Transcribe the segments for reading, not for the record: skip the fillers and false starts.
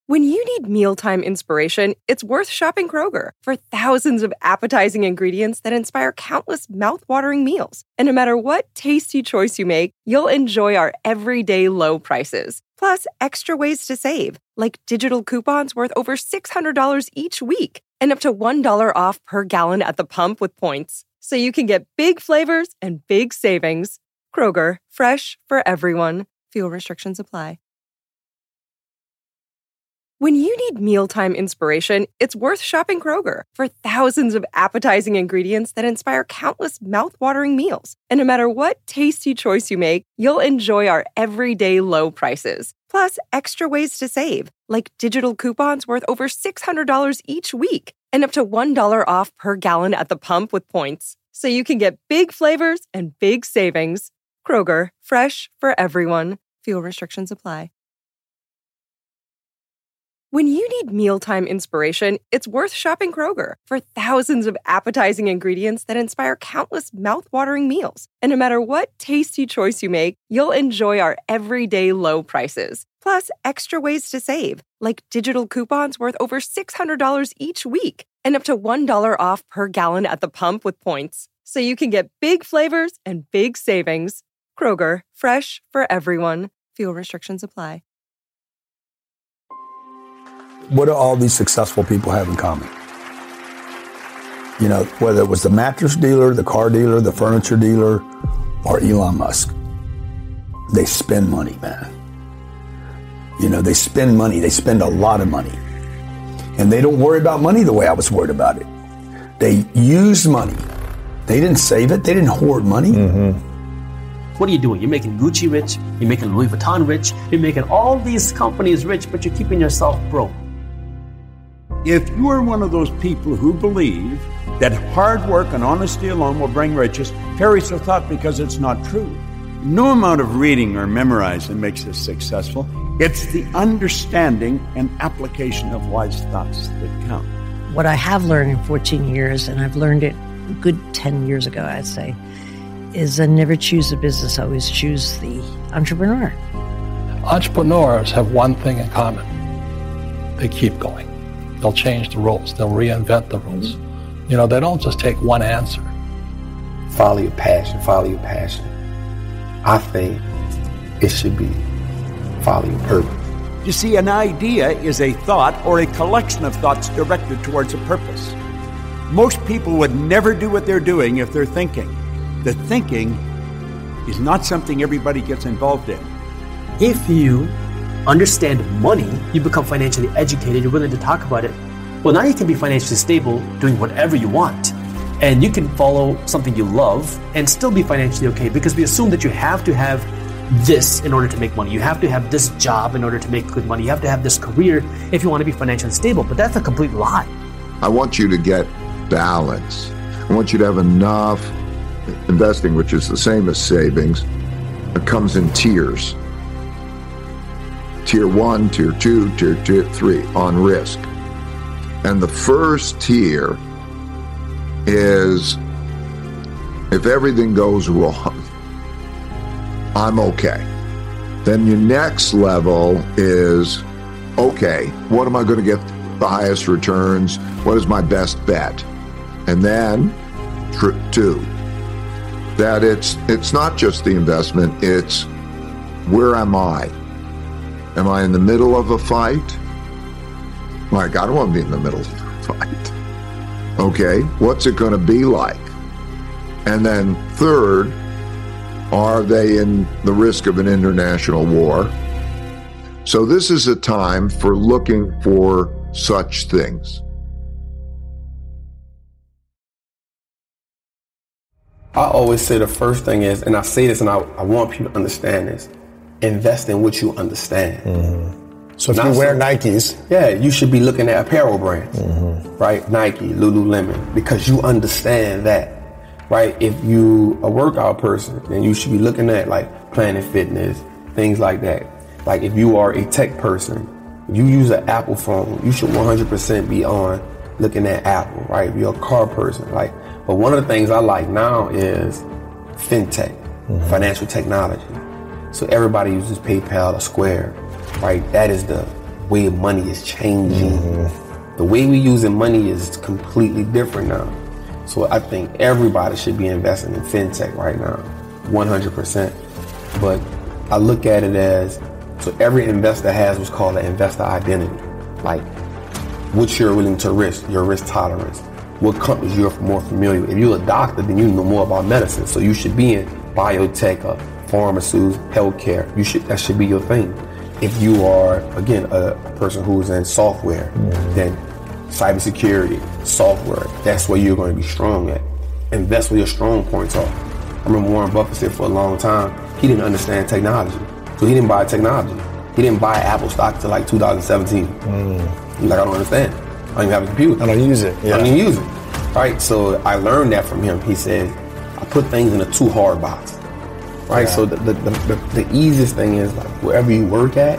When you need mealtime inspiration, it's worth shopping Kroger for thousands of appetizing ingredients that inspire countless mouth-watering meals. And no matter what tasty choice you make, you'll enjoy our everyday low prices. Plus, extra ways to save, like digital coupons worth over $600 each week and up to $1 off per gallon at the pump with points. So you can get big flavors and big savings. Kroger, fresh for everyone. Fuel restrictions apply. When you need mealtime inspiration, it's worth shopping Kroger for thousands of appetizing ingredients that inspire countless mouth-watering meals. And no matter what tasty choice you make, you'll enjoy our everyday low prices. Plus, extra ways to save, like digital coupons worth over $600 each week and up to $1 off per gallon at the pump with points. So you can get big flavors and big savings. Kroger, fresh for everyone. Fuel restrictions apply. When you need mealtime inspiration, it's worth shopping Kroger for thousands of appetizing ingredients that inspire countless mouth-watering meals. And no matter what tasty choice you make, you'll enjoy our everyday low prices. Plus, extra ways to save, like digital coupons worth over $600 each week and up to $1 off per gallon at the pump with points. So you can get big flavors and big savings. Kroger, fresh for everyone. Fuel restrictions apply. What do all these successful people have in common? You know, whether it was the mattress dealer, the car dealer, the furniture dealer, or Elon Musk, they spend money, man. You know, they spend money. They spend a lot of money. And they don't worry about money the way I was worried about it. They use money. They didn't save it. They didn't hoard money. Mm-hmm. What are you doing? You're making Gucci rich. You're making Louis Vuitton rich. You're making all these companies rich, but you're keeping yourself broke. If you are one of those people who believe that hard work and honesty alone will bring riches, perish so thought, because it's not true. No amount of reading or memorizing makes us successful. It's the understanding and application of wise thoughts that count. What I have learned in 14 years, and I've learned it a good 10 years ago, I'd say, is I never choose a business, I always choose the entrepreneur. Entrepreneurs have one thing in common. They keep going. They'll change the rules. They'll reinvent the rules. You know, they don't just take one answer. Follow your passion. Follow your passion. I think it should be follow your purpose. You see, an idea is a thought or a collection of thoughts directed towards a purpose. Most people would never do what they're doing if they're thinking. The thinking is not something everybody gets involved in. If you understand money, you become financially educated, you're willing to talk about it. Well, now you can be financially stable doing whatever you want. And you can follow something you love and still be financially okay, because we assume that you have to have this in order to make money. You have to have this job in order to make good money. You have to have this career if you want to be financially stable. But that's a complete lie. I want you to get balance. I want you to have enough investing, which is the same as savings. It comes in tiers. Tier 1, Tier 2, Tier 3 on risk. And the first tier is if everything goes wrong, I'm okay. Then your next level is, okay, what am I going to get the highest returns? What is my best bet? And then 2, that it's not just the investment, it's where am I? Am I in the middle of a fight? Like, I don't want to be in the middle of a fight. Okay, what's it going to be like? And then 3rd, are they in the risk of an international war? So this is a time for looking for such things. I always say the first thing is, and I say this and I want people to understand this, invest in what you understand. Mm-hmm. So if you wear Nikes, yeah, you should be looking at apparel brands, right? Nike, Lululemon, because you understand that, right? If you a workout person, then you should be looking at like Planet Fitness, things like that. Like if you are a tech person, if you use an Apple phone, you should 100% be on looking at Apple, right? If you're a car person, like. But one of the things I like now is fintech, financial technology. So everybody uses PayPal or Square, right? That is the way money is changing. The way we using money is completely different now. So I think everybody should be investing in fintech right now, 100%. But I look at it as, so every investor has what's called an investor identity. Like, what you're willing to risk, your risk tolerance, what companies you're more familiar with. If you're a doctor, then you know more about medicine. So you should be in biotech, pharmaceuticals, healthcare. That should be your thing. If you are, again, a person who's in software, then cybersecurity, software, that's where you're going to be strong at. And that's where your strong points are. I remember Warren Buffett said for a long time, he didn't understand technology. So he didn't buy technology. He didn't buy Apple stock until like 2017. He's like, I don't understand. I don't even have a computer. I don't use it. I don't even use it. Right? So I learned that from him. He said, I put things in a too hard box. Right? So the easiest thing is, like, wherever you work at,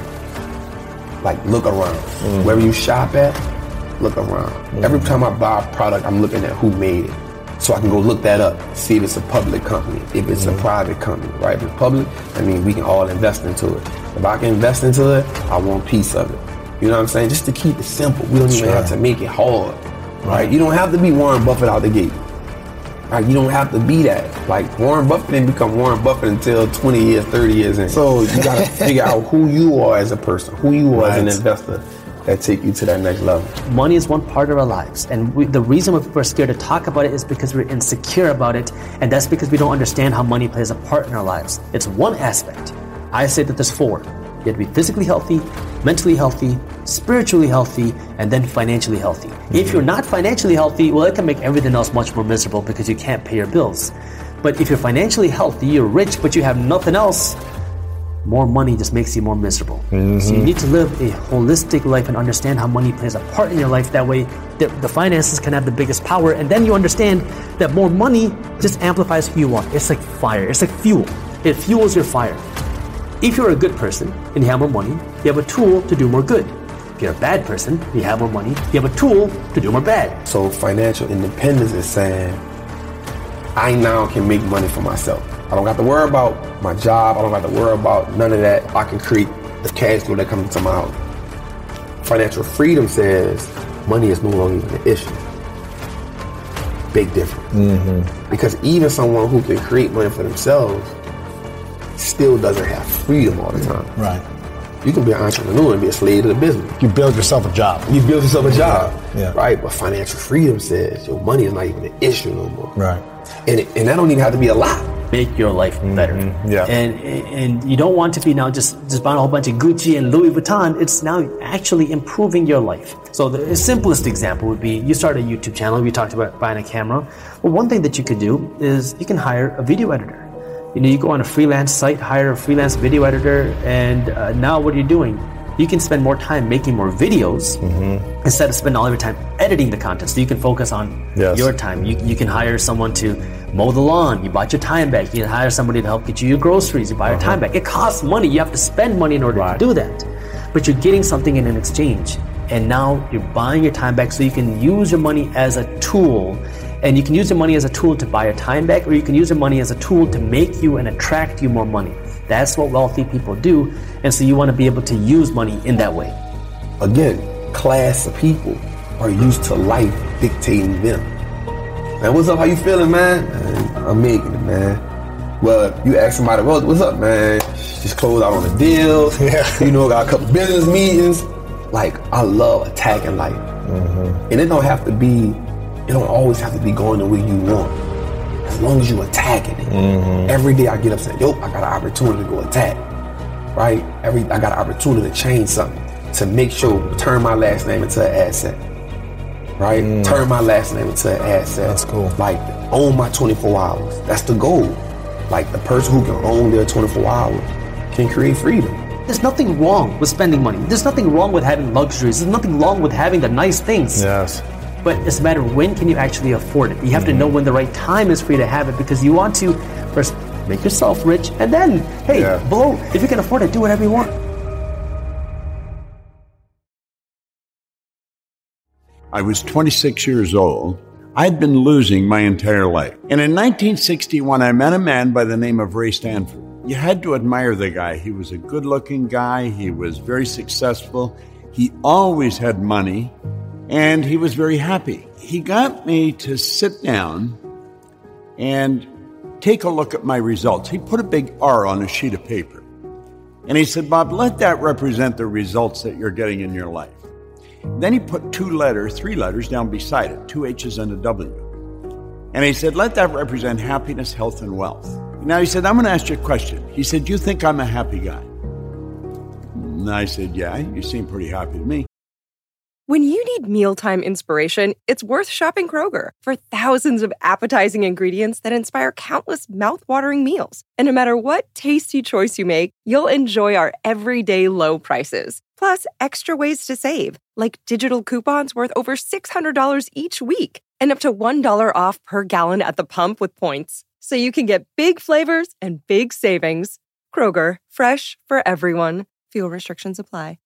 like, look around. Wherever you shop at, look around. Every time I buy a product, I'm looking at who made it. So I can go look that up, see if it's a public company, if it's a private company, right? If it's public, I mean, we can all invest into it. If I can invest into it, I want a piece of it. You know what I'm saying? Just to keep it simple. We don't even have to make it hard, right? You don't have to be Warren Buffett out the gate. Right? You don't have to be that. Like, Warren Buffett didn't become Warren Buffett until 20 years, 30 years in. So you got to figure out who you are as a person, who you are as an investor, that take you to that next level. Money is one part of our lives, and the reason why people are scared to talk about it is because we're insecure about it, and that's because we don't understand how money plays a part in our lives. It's one aspect. I say that there's four. You have to be physically healthy, mentally healthy, spiritually healthy, and then financially healthy. If you're not financially healthy, well, it can make everything else much more miserable because you can't pay your bills. But if you're financially healthy, you're rich, but you have nothing else, more money just makes you more miserable. So you need to live a holistic life and understand how money plays a part in your life. That way, the finances can have the biggest power, and then you understand that more money just amplifies who you are. It's like fire. It's like fuel. It fuels your fire. If you're a good person and you have more money, you have a tool to do more good. If you're a bad person, you have more money, you have a tool to do more bad. So financial independence is saying, I now can make money for myself. I don't have to worry about my job. I don't have to worry about none of that. I can create the cash flow that comes into my house. Financial freedom says money is no longer even an issue. Big difference. Because even someone who can create money for themselves still doesn't have freedom all the time. Right. You can be an entrepreneur and be a slave to the business. You build yourself a job. You build yourself a job. Yeah. Right? But financial freedom says your money is not even an issue no more. Right. And that don't even have to be a lot. Make your life better. Yeah. And you don't want to be now just buying a whole bunch of Gucci and Louis Vuitton. It's now actually improving your life. So the simplest example would be, you start a YouTube channel. We talked about buying a camera. Well, one thing that you could do is you can hire a video editor. You know, you go on a freelance site, hire a freelance video editor, and now what are you doing? You can spend more time making more videos instead of spending all of your time editing the content. So you can focus on your time. You can hire someone to mow the lawn. You bought your time back. You can hire somebody to help get you your groceries. You buy your time back. It costs money. You have to spend money in order to do that. But you're getting something in exchange. And now you're buying your time back so you can use your money as a tool. And you can use your money as a tool to buy your time back, or you can use your money as a tool to make you and attract you more money. That's what wealthy people do. And so you want to be able to use money in that way. Again, class of people are used to life dictating them. Man, what's up? How you feeling, man? I'm making it, man. Well, you ask somebody, well, what's up, man? Just closed out on a deal. You know, got a couple business meetings. Like, I love attacking life. And it don't always have to be going the way you want. As long as you attacking it. Every day I get up saying, yo, I got an opportunity to go attack. Right? I got an opportunity to change something. To make sure, turn my last name into an asset. Right? Turn my last name into an asset. That's cool. Like, own my 24 hours. That's the goal. Like, the person who can own their 24 hours can create freedom. There's nothing wrong with spending money. There's nothing wrong with having luxuries. There's nothing wrong with having the nice things. Yes. But it's a matter of when can you actually afford it. You have to know when the right time is for you to have it, because you want to first make yourself rich, and then, below, if you can afford it, do whatever you want. I was 26 years old. I'd been losing my entire life. And in 1961, I met a man by the name of Ray Stanford. You had to admire the guy. He was a good-looking guy. He was very successful. He always had money, and he was very happy. He got me to sit down and take a look at my results. He put a big R on a sheet of paper. And he said, Bob, let that represent the results that you're getting in your life. Then he put three letters down beside it, 2 H's and a W. And he said, let that represent happiness, health, and wealth. Now he said, I'm going to ask you a question. He said, do you think I'm a happy guy? And I said, yeah, you seem pretty happy to me. When you need mealtime inspiration, it's worth shopping Kroger for thousands of appetizing ingredients that inspire countless mouth-watering meals. And no matter what tasty choice you make, you'll enjoy our everyday low prices. Plus, extra ways to save, like digital coupons worth over $600 each week and up to $1 off per gallon at the pump with points. So you can get big flavors and big savings. Kroger, fresh for everyone. Fuel restrictions apply.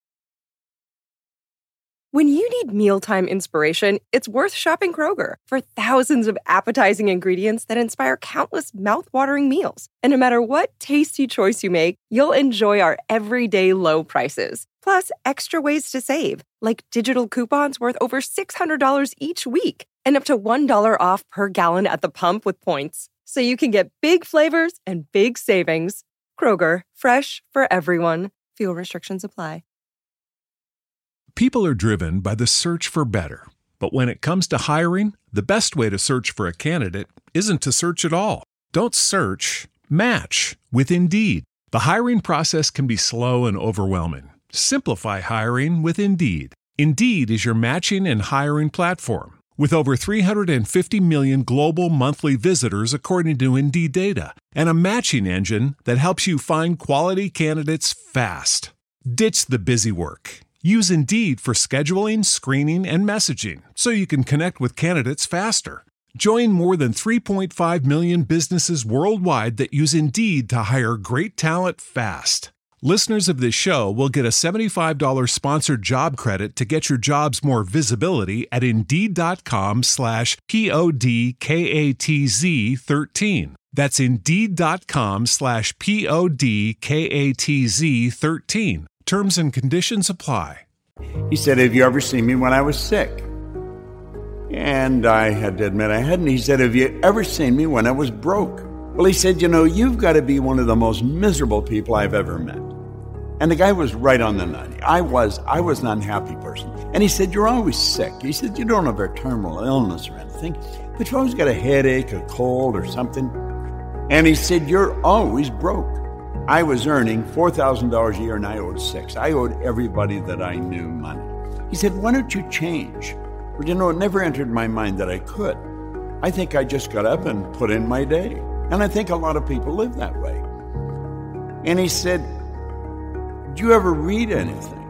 When you need mealtime inspiration, it's worth shopping Kroger for thousands of appetizing ingredients that inspire countless mouth-watering meals. And no matter what tasty choice you make, you'll enjoy our everyday low prices. Plus, extra ways to save, like digital coupons worth over $600 each week and up to $1 off per gallon at the pump with points. So you can get big flavors and big savings. Kroger, fresh for everyone. Fuel restrictions apply. People are driven by the search for better. But when it comes to hiring, the best way to search for a candidate isn't to search at all. Don't search, match with Indeed. The hiring process can be slow and overwhelming. Simplify hiring with Indeed. Indeed is your matching and hiring platform. With over 350 million global monthly visitors according to Indeed data, and a matching engine that helps you find quality candidates fast. Ditch the busy work. Use Indeed for scheduling, screening, and messaging so you can connect with candidates faster. Join more than 3.5 million businesses worldwide that use Indeed to hire great talent fast. Listeners of this show will get a $75 sponsored job credit to get your jobs more visibility at Indeed.com/PODKATZ13. That's Indeed.com/PODKATZ13. Terms and conditions apply. He said, have you ever seen me when I was sick? And I had to admit I hadn't. He said, have you ever seen me when I was broke? Well, he said, you've got to be one of the most miserable people I've ever met. And the guy was right on the nut. I was an unhappy person. And he said, you're always sick. He said, you don't have a terminal illness or anything, but you always got a headache, a cold or something. And he said, you're always broke. I was earning $4,000 a year and I owed $6,000. I owed everybody that I knew money. He said, why don't you change? Well, it never entered my mind that I could. I think I just got up and put in my day. And I think a lot of people live that way. And he said, do you ever read anything?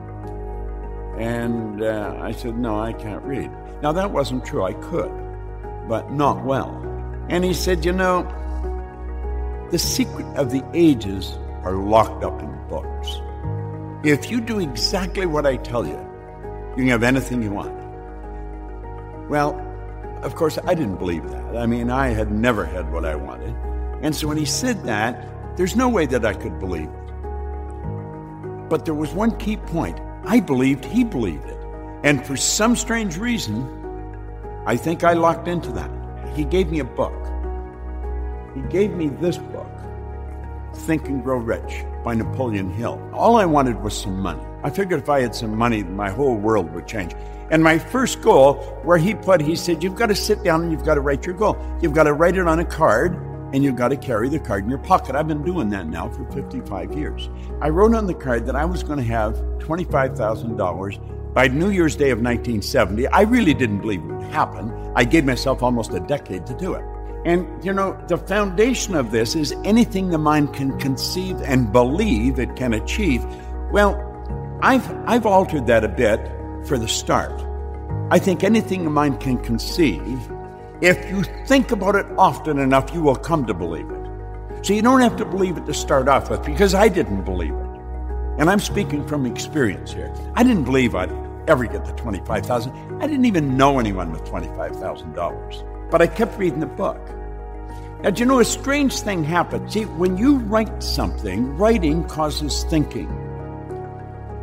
And I said, no, I can't read. Now, that wasn't true. I could, but not well. And he said, the secret of the ages are locked up in books. If you do exactly what I tell you, you can have anything you want. Well, of course, I didn't believe that. I mean, I had never had what I wanted. And so when he said that, there's no way that I could believe it. But there was one key point. I believed he believed it. And for some strange reason, I think I locked into that. He gave me a book. He gave me this book, Think and Grow Rich by Napoleon Hill. All I wanted was some money. I figured if I had some money, my whole world would change. And my first goal, where he said, you've got to sit down and you've got to write your goal. You've got to write it on a card and you've got to carry the card in your pocket. I've been doing that now for 55 years. I wrote on the card that I was going to have $25,000 by New Year's Day of 1970. I really didn't believe it would happen. I gave myself almost a decade to do it. And, the foundation of this is anything the mind can conceive and believe it can achieve. Well, I've altered that a bit for the start. I think anything the mind can conceive, if you think about it often enough, you will come to believe it. So you don't have to believe it to start off with, because I didn't believe it. And I'm speaking from experience here. I didn't believe I'd ever get the $25,000. I didn't even know anyone with $25,000. But I kept reading the book. Now, a strange thing happened. See, when you write something, writing causes thinking.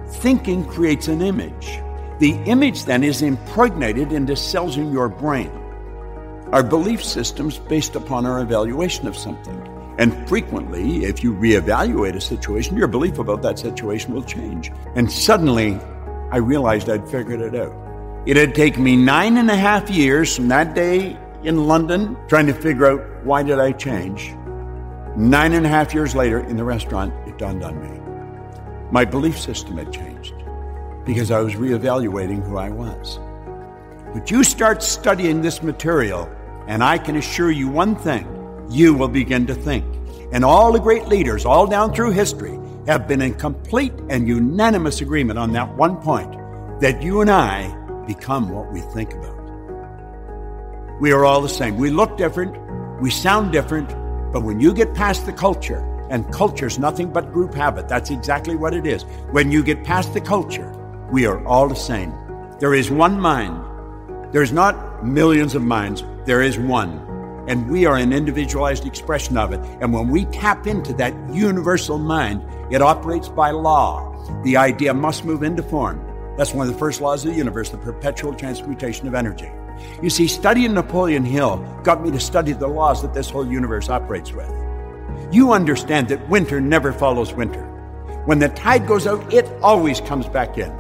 Thinking creates an image. The image then is impregnated into cells in your brain. Our belief system's based upon our evaluation of something. And frequently, if you reevaluate a situation, your belief about that situation will change. And suddenly, I realized I'd figured it out. It had taken me 9.5 years from that day in London trying to figure out why did I change. 9.5 years later in the restaurant, it dawned on me. My belief system had changed because I was reevaluating who I was. But you start studying this material, and I can assure you one thing, you will begin to think. And all the great leaders, all down through history, have been in complete and unanimous agreement on that one point, that you and I become what we think about. We are all the same. We look different, we sound different, but when you get past the culture, and culture's nothing but group habit, that's exactly what it is. When you get past the culture, we are all the same. There is one mind. There's not millions of minds. There is one. And we are an individualized expression of it. And when we tap into that universal mind, it operates by law. The idea must move into form. That's one of the first laws of the universe, the perpetual transmutation of energy. You see, studying Napoleon Hill got me to study the laws that this whole universe operates with. You understand that winter never follows winter. When the tide goes out, it always comes back in.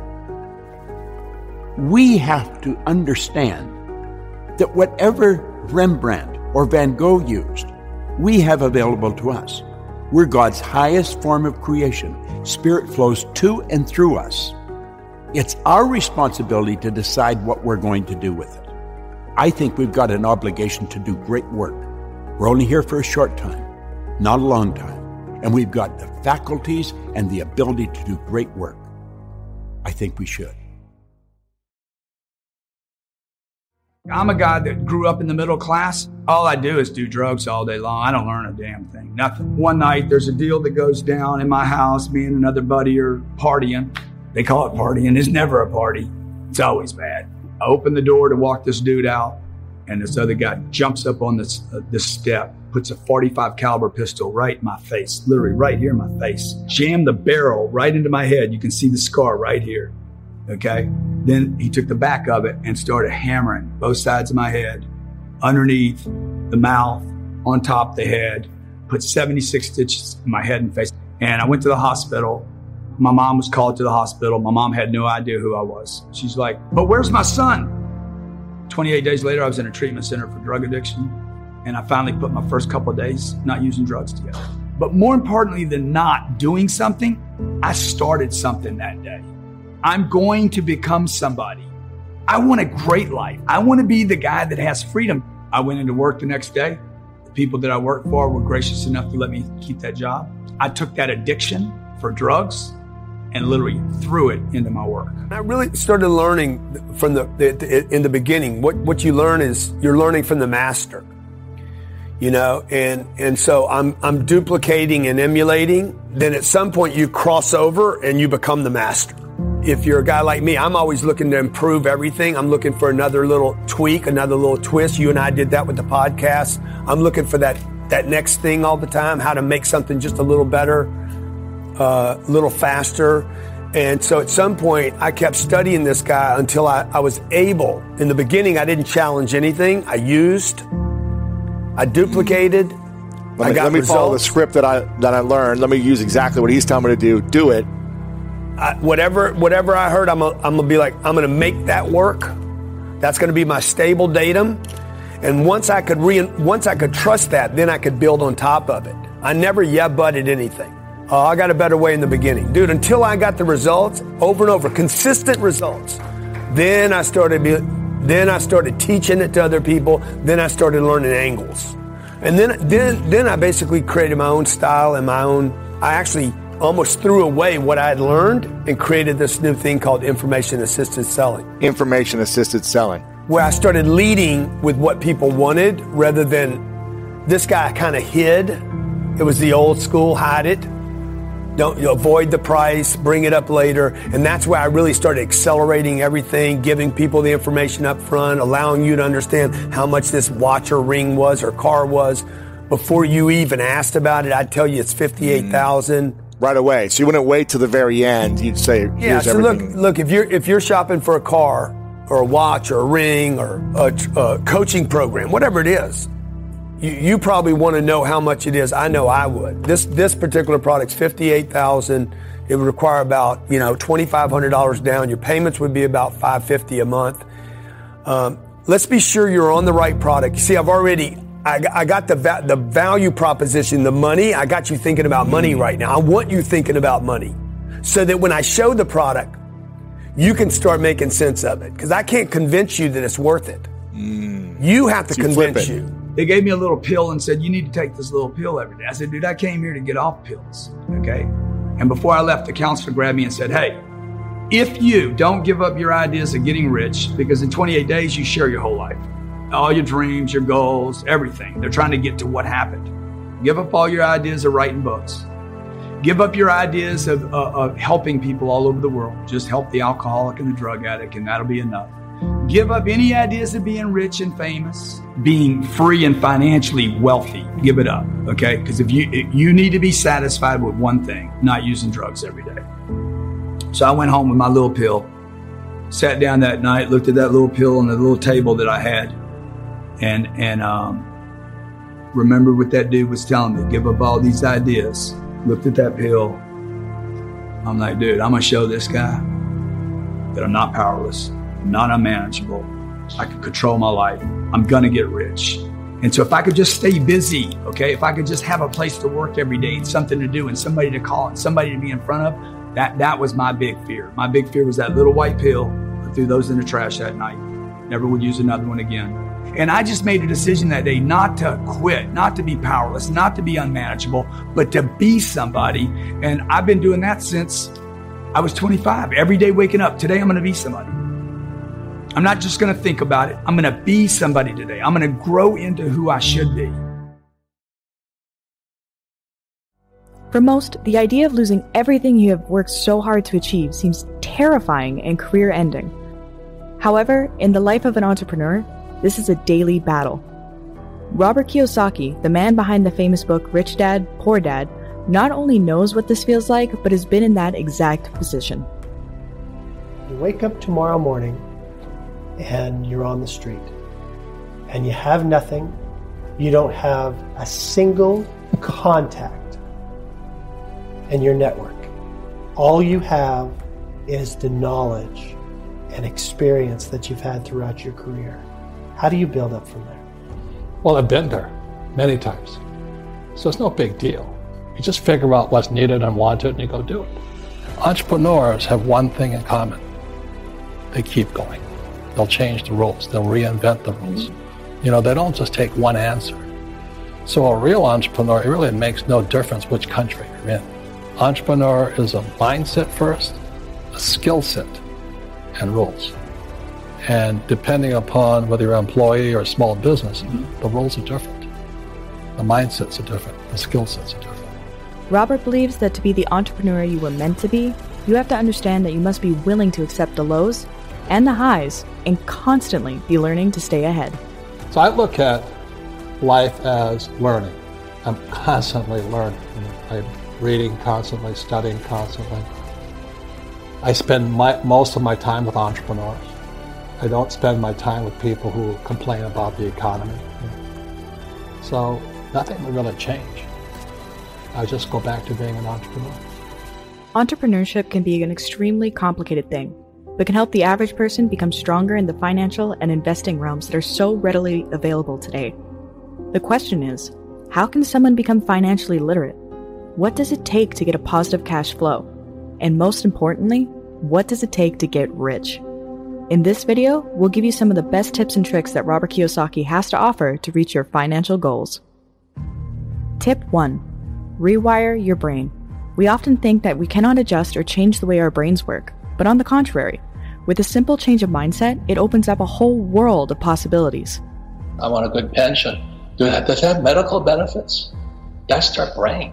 We have to understand that whatever Rembrandt or Van Gogh used, we have available to us. We're God's highest form of creation. Spirit flows to and through us. It's our responsibility to decide what we're going to do with it. I think we've got an obligation to do great work. We're only here for a short time, not a long time. And we've got the faculties and the ability to do great work. I think we should. I'm a guy that grew up in the middle class. All I do is do drugs all day long. I don't learn a damn thing, nothing. One night, there's a deal that goes down in my house. Me and another buddy are partying. They call it partying. It's never a party. It's always bad. I open the door to walk this dude out, and this other guy jumps up on this step, puts a .45 caliber pistol right in my face, literally right here in my face. Jammed the barrel right into my head. You can see the scar right here. Okay? Then he took the back of it and started hammering both sides of my head, underneath the mouth, on top of the head, put 76 stitches in my head and face. And I went to the hospital. My mom was called to the hospital. My mom had no idea who I was. She's like, but where's my son? 28 days later, I was in a treatment center for drug addiction. And I finally put my first couple of days not using drugs together. But more importantly than not doing something, I started something that day. I'm going to become somebody. I want a great life. I want to be the guy that has freedom. I went into work the next day. The people that I worked for were gracious enough to let me keep that job. I took that addiction for drugs and literally threw it into my work. I really started learning from in the beginning. What you learn is you're learning from the master, you know, and so I'm duplicating and emulating. Then at some point you cross over and you become the master. If you're a guy like me, I'm always looking to improve everything. I'm looking for another little tweak, another little twist. You and I did that with the podcast. I'm looking for that next thing all the time, how to make something just a little better, a little faster. And so at some point, I kept studying this guy until I was able. In the beginning, I didn't challenge anything. I duplicated. Let me follow the script that I learned. Let me use exactly what he's telling me to do. Do it. Whatever I heard, I'm gonna be like, I'm gonna make that work. That's gonna be my stable datum. And once I could trust that, then I could build on top of it. I never butted anything. I got a better way in the beginning, dude. Until I got the results over and over, consistent results. Then I started teaching it to other people. Then I started learning angles, and then I basically created my own style and my own. I actually almost threw away what I had learned and created this new thing called information-assisted selling. Information-assisted selling. Where I started leading with what people wanted rather than this guy kind of hid. It was the old school, hide it. Don't avoid the price, bring it up later. And that's where I really started accelerating everything, giving people the information up front, allowing you to understand how much this watch or ring was or car was. Before you even asked about it, I'd tell you it's $58,000. right away. So you wouldn't wait till the very end. You'd say, yeah. Here's So everything. look. If you're shopping for a car or a watch or a ring or a coaching program, whatever it is, you probably want to know how much it is. I know I would. This particular product's $58,000. It would require about $2,500 down. Your payments would be about $550 a month. Let's be sure you're on the right product. You see, I got the value proposition, the money. I got you thinking about money right now. I want you thinking about money so that when I show the product, you can start making sense of it. Because I can't convince you that it's worth it. You have to convince you. They gave me a little pill and said, you need to take this little pill every day. I said, dude, I came here to get off pills, okay? And before I left, the counselor grabbed me and said, hey, if you don't give up your ideas of getting rich, because in 28 days, you share your whole life, all your dreams, your goals, everything. They're trying to get to what happened. Give up all your ideas of writing books. Give up your ideas of helping people all over the world. Just help the alcoholic and the drug addict, and that'll be enough. Give up any ideas of being rich and famous, being free and financially wealthy. Give it up, okay? Because if you need to be satisfied with one thing, not using drugs every day. So I went home with my little pill, sat down that night, looked at that little pill on the little table that I had, and remembered what that dude was telling me. Give up all these ideas. Looked at that pill. I'm like, dude, I'm gonna show this guy that I'm not powerless, not unmanageable. I can control my life. I'm gonna get rich. And so if I could just stay busy, okay, if I could just have a place to work every day and something to do and somebody to call and somebody to be in front of, that was my big fear. My big fear was that little white pill. I threw those in the trash that night. Never would use another one again. And I just made a decision that day not to quit, not to be powerless, not to be unmanageable, but to be somebody. And I've been doing that since I was 25. Every day waking up, today I'm gonna be somebody. I'm not just gonna think about it. I'm gonna be somebody today. I'm gonna grow into who I should be. For most, the idea of losing everything you have worked so hard to achieve seems terrifying and career-ending. However, in the life of an entrepreneur, this is a daily battle. Robert Kiyosaki, the man behind the famous book Rich Dad, Poor Dad, not only knows what this feels like, but has been in that exact position. You wake up tomorrow morning and you're on the street and you have nothing. You don't have a single contact in your network. All you have is the knowledge and experience that you've had throughout your career. How do you build up from there? Well, I've been there many times. So it's no big deal. You just figure out what's needed and wanted and you go do it. Entrepreneurs have one thing in common. They keep going. They'll change the rules. They'll reinvent the rules. They don't just take one answer. So a real entrepreneur, it really makes no difference which country you're in. Entrepreneur is a mindset first, a skill set, and rules. And depending upon whether you're an employee or a small business, the rules are different. The mindsets are different. The skill sets are different. Robert believes that to be the entrepreneur you were meant to be, you have to understand that you must be willing to accept the lows and the highs and constantly be learning to stay ahead. So I look at life as learning. I'm constantly learning. I'm reading constantly, studying constantly. I spend most of my time with entrepreneurs. I don't spend my time with people who complain about the economy. So nothing will really change. I just go back to being an entrepreneur. Entrepreneurship can be an extremely complicated thing, but can help the average person become stronger in the financial and investing realms that are so readily available today. The question is, how can someone become financially literate? What does it take to get a positive cash flow? And most importantly, what does it take to get rich? In this video, we'll give you some of the best tips and tricks that Robert Kiyosaki has to offer to reach your financial goals. Tip 1. Rewire your brain. We often think that we cannot adjust or change the way our brains work, but on the contrary, with a simple change of mindset, it opens up a whole world of possibilities. I want a good pension. Does it have medical benefits? That's their brain.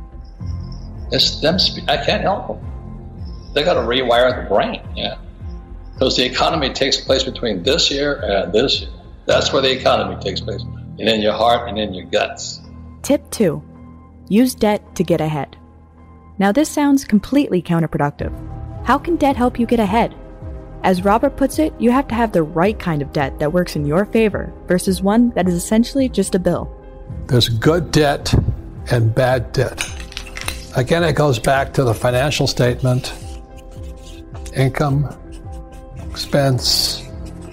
It's them. I can't help them. They got to rewire the brain, because the economy takes place between this year and this year. That's where the economy takes place, and in your heart and in your guts. Tip 2. Use debt to get ahead. Now this sounds completely counterproductive. How can debt help you get ahead? As Robert puts it, you have to have the right kind of debt that works in your favor versus one that is essentially just a bill. There's good debt and bad debt. Again, it goes back to the financial statement, income, expense,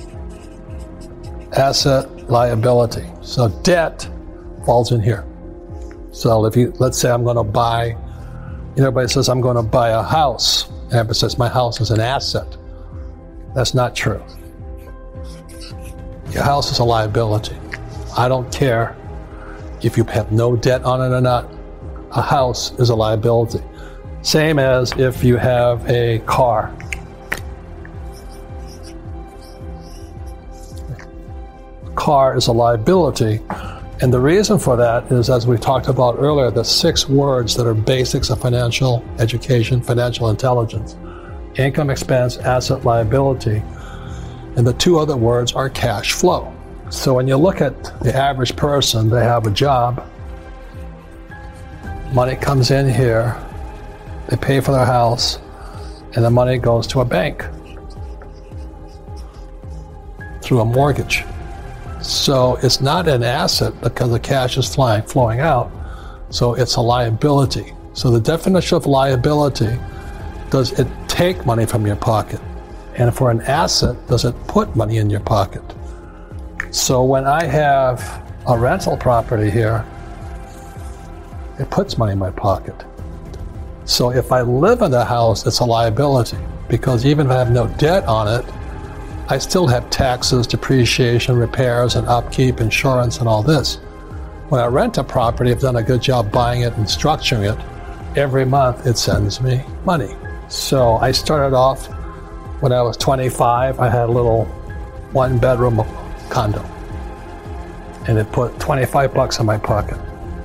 asset, liability. So debt falls in here. So let's say I'm going to buy, everybody says I'm going to buy a house. And everybody says my house is an asset. That's not true. Your house is a liability. I don't care if you have no debt on it or not. A house is a liability. Same as if you have a car. Car is a liability. And the reason for that is, as we talked about earlier, the 6 words that are basics of financial education, financial intelligence: income, expense, asset, liability. And the 2 other words are cash flow. So when you look at the average person, they have a job, money comes in here, they pay for their house, and the money goes to a bank through a mortgage. So it's not an asset because the cash is flowing out, so it's a liability. So the definition of liability: does it take money from your pocket? And for an asset, does it put money in your pocket? So when I have a rental property here, it puts money in my pocket. So if I live in the house, it's a liability, because even if I have no debt on it, I still have taxes, depreciation, repairs, and upkeep, insurance, and all this. When I rent a property, I've done a good job buying it and structuring it. Every month, it sends me money. So I started off when I was 25. I had a little 1-bedroom condo, and it put $25 in my pocket.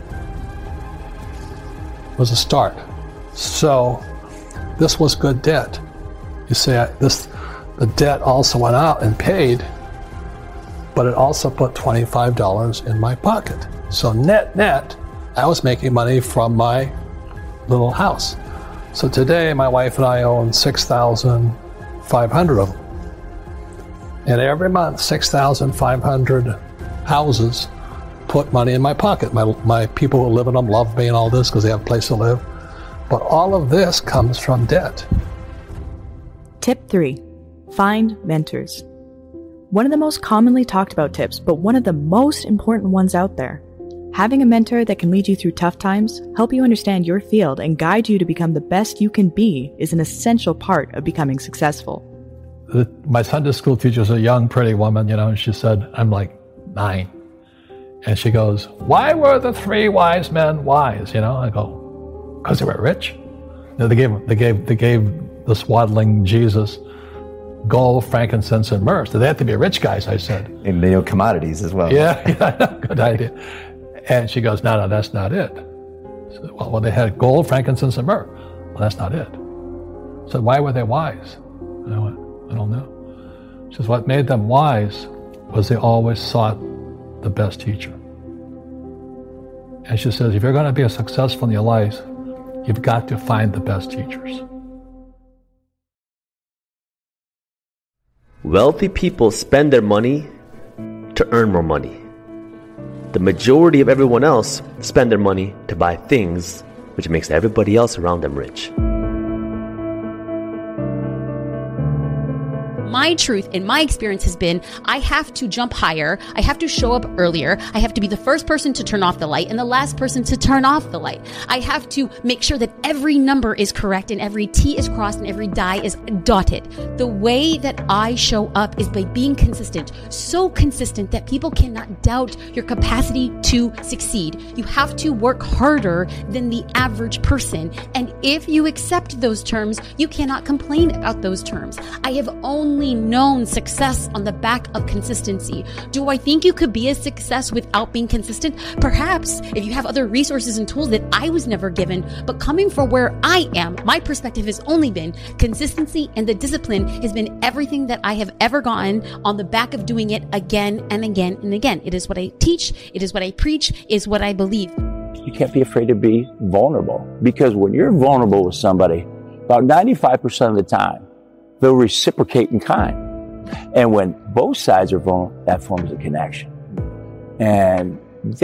It was a start. So this was good debt. You see, the debt also went out and paid, but it also put $25 in my pocket. So net, I was making money from my little house. So today, my wife and I own 6,500 of them. And every month, 6,500 houses put money in my pocket. My people who live in them love me and all this because they have a place to live. But all of this comes from debt. Tip 3. Find mentors. One of the most commonly talked about tips, but one of the most important ones out there. Having a mentor that can lead you through tough times, help you understand your field, and guide you to become the best you can be is an essential part of becoming successful. My Sunday school teacher is a young, pretty woman, and she said, I'm like 9. And she goes, why were the 3 wise men wise? I go, because they were rich. They gave the swaddling Jesus gold, frankincense, and myrrh. So they had to be rich guys, I said. And they know commodities as well. Yeah, good idea. And she goes, no, that's not it. So, well, they had gold, frankincense, and myrrh. Well, that's not it. So why were they wise? And I went, I don't know. She says, what made them wise was they always sought the best teacher. And she says, if you're going to be successful in your life, you've got to find the best teachers. Wealthy people spend their money to earn more money. The majority of everyone else spend their money to buy things, which makes everybody else around them rich. My truth in my experience has been, I have to jump higher. I have to show up earlier. I have to be the first person to turn off the light and the last person to turn off the light. I have to make sure that every number is correct and every T is crossed and every die is dotted. The way that I show up is by being consistent, so consistent that people cannot doubt your capacity to succeed. You have to work harder than the average person. And if you accept those terms, you cannot complain about those terms. I have only known success on the back of consistency. Do I think you could be a success without being consistent? Perhaps, if you have other resources and tools that I was never given. But coming from where I am, my perspective has only been consistency, and the discipline has been everything that I have ever gotten on the back of doing it again and again and again. It is what I teach. It is what I preach. It is what I believe. you can't be afraid to be vulnerable. Because when you're vulnerable with somebody, about 95% of the time, they'll reciprocate in kind. And when both sides are vulnerable, that forms a connection. And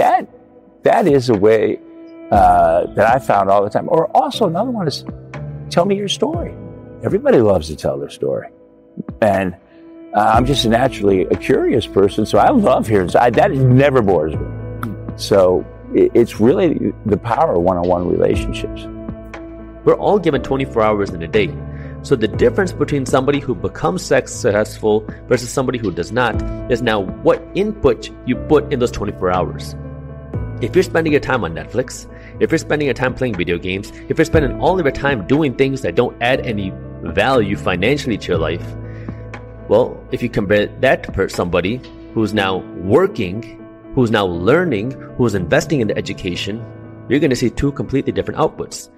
that is a way that I found all the time. Or also another one is, tell me your story. Everybody loves to tell their story. And I'm just naturally a curious person, so I love hearing. That never bores me. So it's really the power of one-on-one relationships. We're all given 24 hours in a day. So the difference between somebody who becomes successful versus somebody who does not is now what input you put in those 24 hours. If you're spending your time on Netflix, if you're spending your time playing video games, if you're spending all of your time doing things that don't add any value financially to your life, well, if you compare that to somebody who's now working, who's now learning, who's investing in the education, you're going to see two completely different outputs.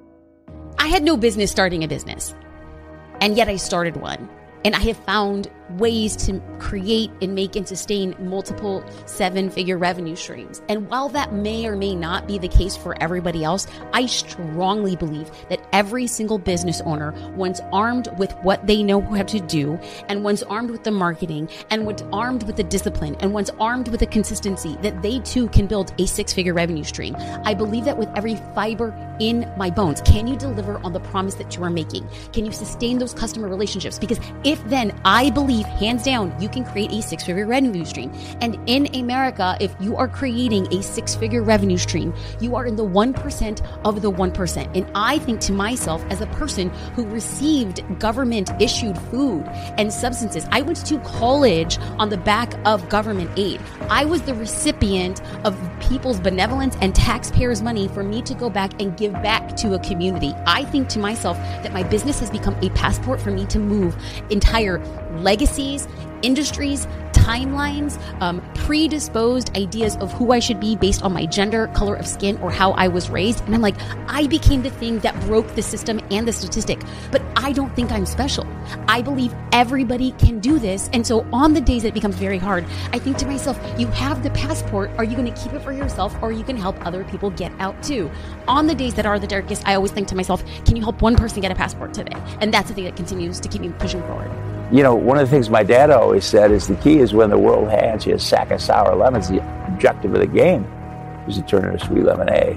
I had no business starting a business, and yet I started one. And I have found ways to create and make and sustain multiple 7-figure revenue streams. And while that may or may not be the case for everybody else, I strongly believe that every single business owner, once armed with what they know how to do, and once armed with the marketing, and once armed with the discipline, and once armed with the consistency, that they too can build a 6-figure revenue stream. I believe that with every fiber in my bones. Can you deliver on the promise that you are making? Can you sustain those customer relationships? Because if then, I believe, hands down, you can create a 6-figure revenue stream. And in America, if you are creating a 6-figure revenue stream, you are in the 1% of the 1%. And I think to myself, as a person who received government-issued food and substances, I went to college on the back of government aid. I was the recipient of people's benevolence and taxpayers' money for me to go back and give back to a community. I think to myself that my business has become a passport for me to move entire legacies, industries, timelines, predisposed ideas of who I should be based on my gender, color of skin, or how I was raised. And I'm like, I became the thing that broke the system and the statistic. But I don't think I'm special. I believe everybody can do this. And so on the days that it becomes very hard, I think to myself, you have the passport. Are you going to keep it for yourself, or you can help other people get out too? On the days that are the darkest, I always think to myself, can you help one person get a passport today? And that's the thing that continues to keep me pushing forward. You know, one of the things my dad always said is the key is when the world hands you a sack of sour lemons, the objective of the game is to turn into sweet lemonade.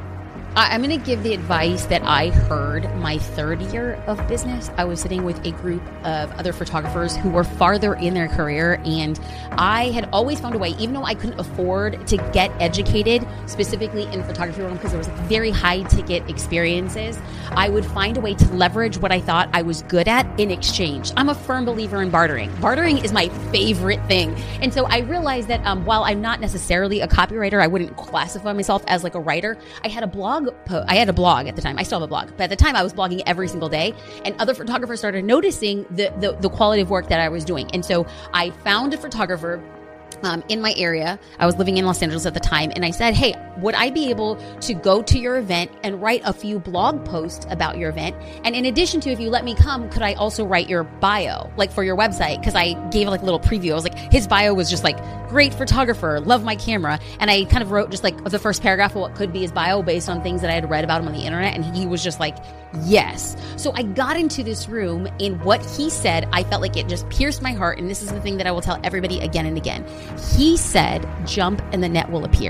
I'm going to give the advice that I heard my third year of business. I was sitting with a group of other photographers who were farther in their career, and I had always found a way, even though I couldn't afford to get educated specifically in photography realm because there was very high ticket experiences, I would find a way to leverage what I thought I was good at in exchange. I'm a firm believer in bartering. Bartering is my favorite thing. And so I realized that while I'm not necessarily a copywriter, I wouldn't classify myself as like a writer. I had a blog at the time. I still have a blog, but at the time I was blogging every single day, and other photographers started noticing the quality of work that I was doing. And so I found a photographer in my area. I was living in Los Angeles at the time, and I said, hey, would I be able to go to your event and write a few blog posts about your event? And in addition to, if you let me come, could I also write your bio, like for your website? Because I gave like a little preview. I was like, his bio was just like, great photographer, love my camera. And I kind of wrote just like the first paragraph of what could be his bio based on things that I had read about him on the internet. And he was just like, yes. So I got into this room, and what he said, I felt like it just pierced my heart. And this is the thing that I will tell everybody again and again. He said, jump and the net will appear.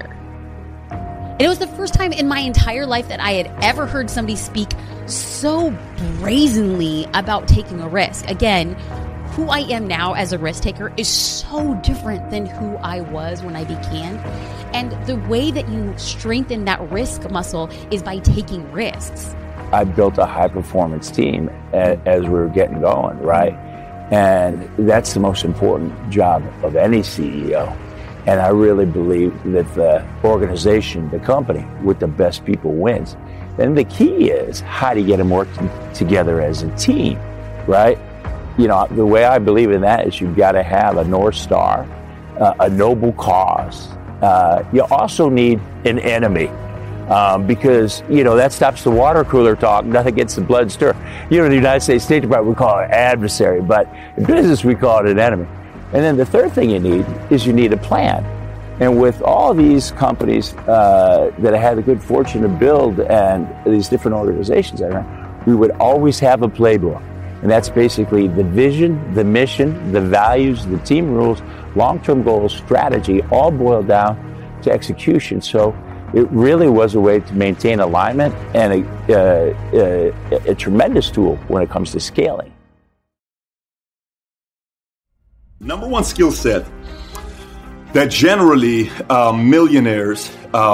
And it was the first time in my entire life that I had ever heard somebody speak so brazenly about taking a risk. Again, who I am now as a risk taker is so different than who I was when I began. And the way that you strengthen that risk muscle is by taking risks. I built a high performance team as we were getting going, right? And that's the most important job of any CEO. And I really believe that the organization, the company with the best people wins. And the key is how to get them working together as a team, right? You know, the way I believe in that is you've got to have a North Star, a noble cause. You also need an enemy. Because, you know, that stops the water cooler talk. Nothing gets the blood stir. You know, in the United States State Department, we call it an adversary, but in business, we call it an enemy. And then the third thing you need is you need a plan. And with all these companies that I had the good fortune to build and these different organizations I ran, we would always have a playbook. And that's basically the vision, the mission, the values, the team rules, long-term goals, strategy, all boiled down to execution. So it really was a way to maintain alignment and a tremendous tool when it comes to scaling. Number one skill set that generally millionaires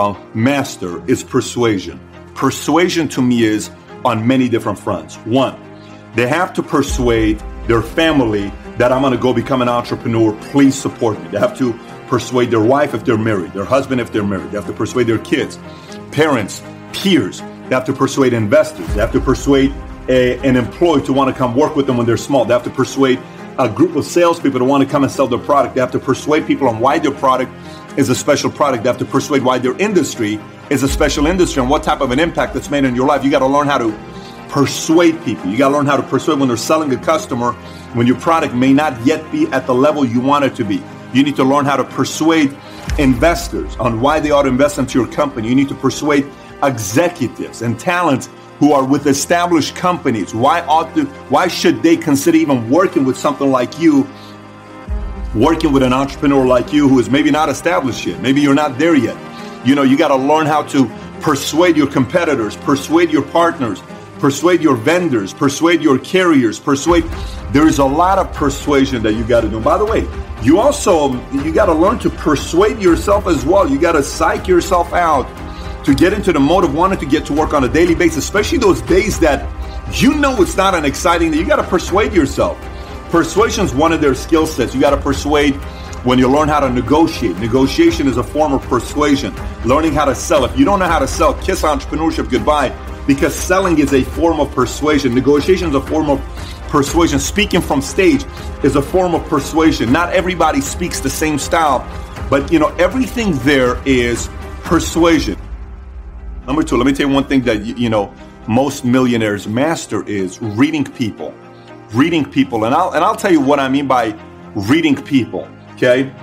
master is persuasion. Persuasion to me is on many different fronts. One, they have to persuade their family that I'm going to go become an entrepreneur. Please support me. They have to persuade their wife if they're married, their husband if they're married. They have to persuade their kids, parents, peers. They have to persuade investors. They have to persuade an employee to want to come work with them when they're small. They have to persuade a group of salespeople to want to come and sell their product. They have to persuade people on why their product is a special product. They have to persuade why their industry is a special industry and what type of an impact that's made in your life. You got to learn how to persuade people. You got to learn how to persuade when they're selling a customer, when your product may not yet be at the level you want it to be. You need to learn how to persuade investors on why they ought to invest into your company. You need to persuade executives and talent who are with established companies. Why should they consider even working with something like you, working with an entrepreneur like you who is maybe not established yet? Maybe you're not there yet. You know, you got to learn how to persuade your competitors, persuade your partners, persuade your vendors, persuade your carriers, there is a lot of persuasion that you got to do. By the way, you got to learn to persuade yourself as well. You got to psych yourself out to get into the mode of wanting to get to work on a daily basis, especially those days that you know it's not an exciting day. You got to persuade yourself. Persuasion is one of their skill sets. You got to persuade when you learn how to negotiate. Negotiation is a form of persuasion. Learning how to sell. If you don't know how to sell, kiss entrepreneurship goodbye, because selling is a form of persuasion. Negotiation is a form of persuasion. Speaking from stage is a form of persuasion. Not everybody speaks the same style, but everything there is persuasion. Number two, let me tell you one thing that most millionaires master is reading people. Reading people, and I'll tell you what I mean by reading people. Okay.